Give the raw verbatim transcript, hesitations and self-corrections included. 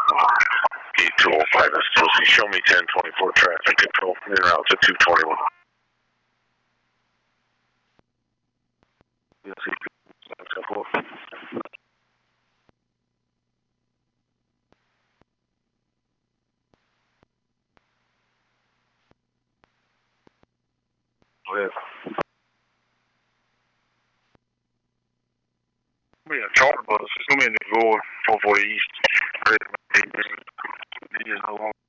Gate two oh five, S two C. Show me ten twenty-four traffic control en route to two twenty-one. Yes, Go ahead. Yeah, charter bus. It's gonna be in the door, four forty east. He is no longer.